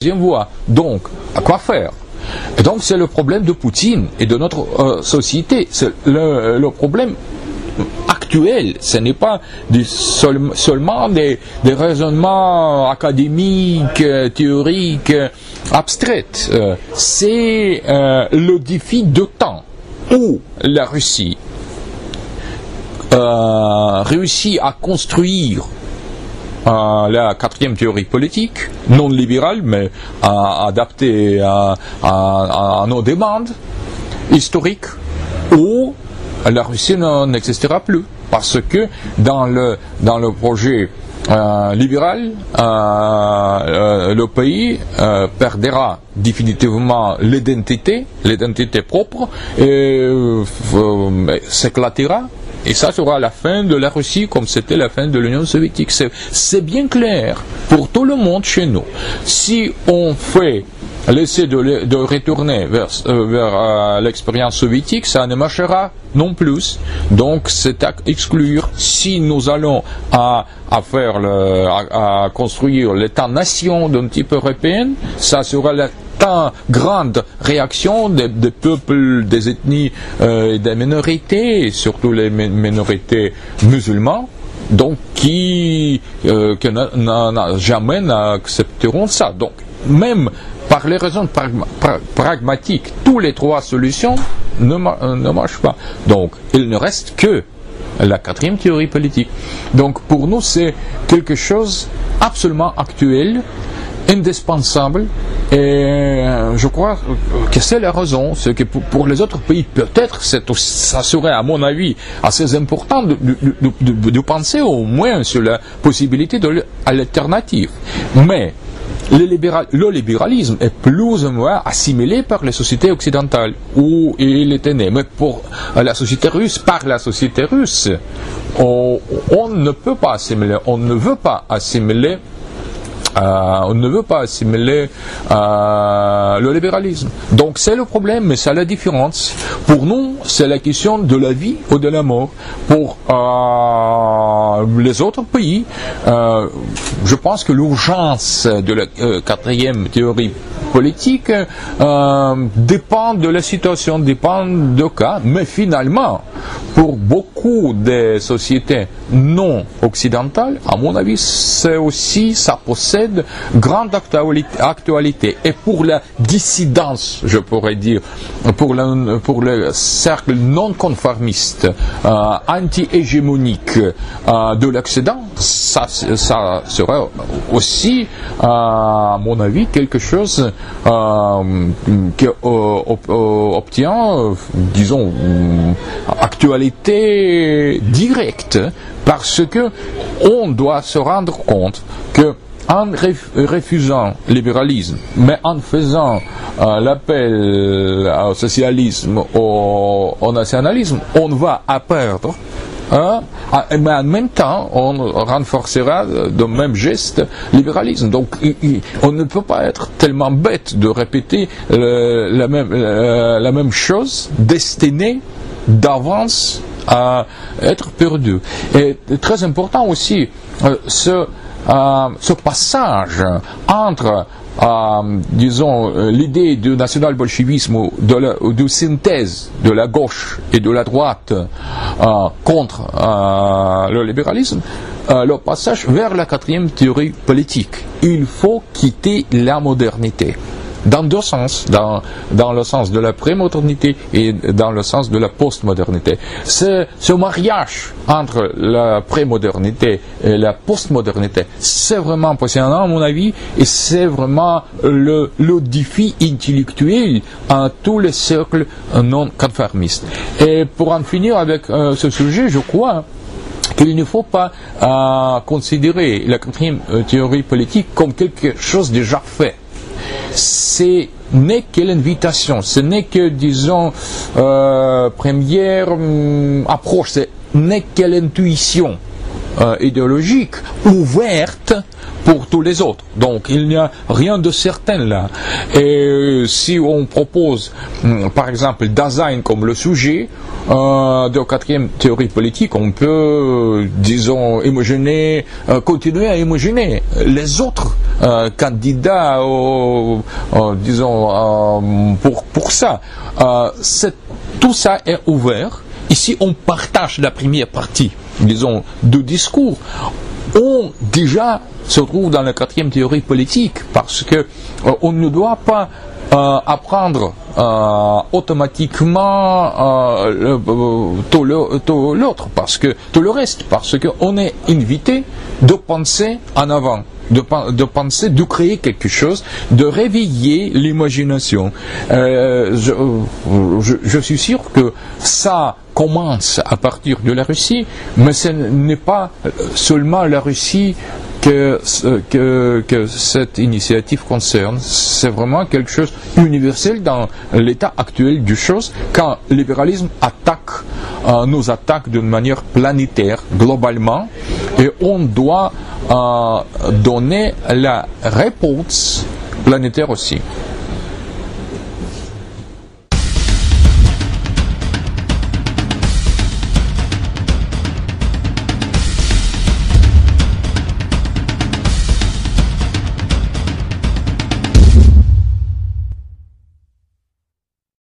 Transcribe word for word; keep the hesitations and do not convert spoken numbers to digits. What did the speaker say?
deuxième voie. Donc, à quoi faire? Et donc, c'est le problème de Poutine et de notre euh, société. C'est le, le problème actuel. Ce n'est pas du seul, seulement des, des raisonnements académiques, euh, théoriques, euh, abstraits. Euh, c'est euh, le défi de temps où la Russie euh, réussit à construire Euh, la quatrième théorie politique, non libérale, mais euh, adaptée à, à, à nos demandes historiques, où la Russie n'existera plus. Parce que dans le, dans le projet euh, libéral, euh, euh, le pays euh, perdra définitivement l'identité, l'identité propre, et euh, euh, s'éclatera. Et ça sera la fin de la Russie comme c'était la fin de l'Union soviétique. C'est bien clair pour tout le monde chez nous. Si on fait l'essai de, de retourner vers, euh, vers euh, l'expérience soviétique, ça ne marchera non plus. Donc c'est à exclure. Si nous allons à, à faire le, à, à construire l'État-nation d'un type européen, ça sera la grande réaction des, des peuples, des ethnies euh, et des minorités, et surtout les minorités musulmanes, donc qui euh, que na, na, na, jamais n'accepteront ça. Donc même par les raisons pragma, pra, pragmatiques, toutes les trois solutions ne, ne marchent pas. Donc il ne reste que la quatrième théorie politique. Donc pour nous c'est quelque chose absolument actuel, indispensable, et je crois que c'est la raison. C'est que pour, pour les autres pays, peut-être ça serait, à mon avis, assez important de, de, de, de, de penser au moins sur la possibilité de l'alternative. Mais le, libéral, le libéralisme est plus ou moins assimilé par les sociétés occidentales où il était né. Mais pour la société russe, par la société russe, on, on ne peut pas assimiler, on ne veut pas assimiler Euh, on ne veut pas assimiler euh, le libéralisme. Donc c'est le problème, mais c'est la différence. Pour nous, c'est la question de la vie ou de la mort. Pour euh, les autres pays, euh, je pense que l'urgence de la euh, quatrième théorie politique euh, dépend de la situation, dépend du cas, mais finalement, pour beaucoup de sociétés non occidentales, à mon avis, c'est aussi, ça possède grande actualité, actualité. Et pour la dissidence, je pourrais dire, pour le, pour le cercle non conformiste, euh, anti-hégémonique euh, de l'Occident, ça, ça serait aussi, euh, à mon avis, quelque chose euh, qui euh, obtient, euh, disons, actualité directe, parce que on doit se rendre compte que en refusant le libéralisme, mais en faisant euh, l'appel au socialisme, au, au nationalisme, on va à perdre. Hein, mais en même temps, on renforcera de même geste le libéralisme. Donc, on ne peut pas être tellement bête de répéter le, la, même, la, la même chose destinée d'avance à être perdu. Et très important aussi, euh, ce, euh, ce passage entre Euh, disons, euh, l'idée du national-bolchevisme ou de, la, ou de synthèse de la gauche et de la droite euh, contre euh, le libéralisme, euh, le passage vers la quatrième théorie politique. Il faut quitter la modernité. Dans deux sens, dans, dans le sens de la prémodernité et dans le sens de la postmodernité. Ce, ce mariage entre la prémodernité et la postmodernité, c'est vraiment passionnant à mon avis, et c'est vraiment le, le défi intellectuel à tous les cercles non conformistes. Et pour en finir avec euh, ce sujet, je crois qu'il ne faut pas euh, considérer la quatrième euh, théorie politique comme quelque chose déjà fait. Ce n'est que l'invitation, ce n'est que, disons, euh, première hum, approche, ce n'est que l'intuition euh, idéologique ouverte pour tous les autres. Donc il n'y a rien de certain là. Et euh, si on propose, hum, par exemple, Dasein comme le sujet euh, de la quatrième théorie politique, on peut, euh, disons, imaginer, euh, continuer à imaginer les autres euh, candidats, euh, euh, disons, euh, pour, pour ça. Euh, tout ça est ouvert. Ici, on partage la première partie, disons, du discours. On déjà se trouve dans la quatrième théorie politique parce que euh, on ne doit pas euh, apprendre euh, automatiquement euh, le, tout, le, tout l'autre, parce que tout le reste, parce qu'on est invité de penser en avant. De, de penser, de créer quelque chose, de réveiller l'imagination. Euh, je, je, je suis sûr que ça commence à partir de la Russie, mais ce n'est pas seulement la Russie que, que, que cette initiative concerne. C'est vraiment quelque chose d'universel dans l'état actuel des choses, quand le libéralisme attaque, euh, nous attaque d'une manière planétaire, globalement, et on doit euh, donner la réponse planétaire aussi.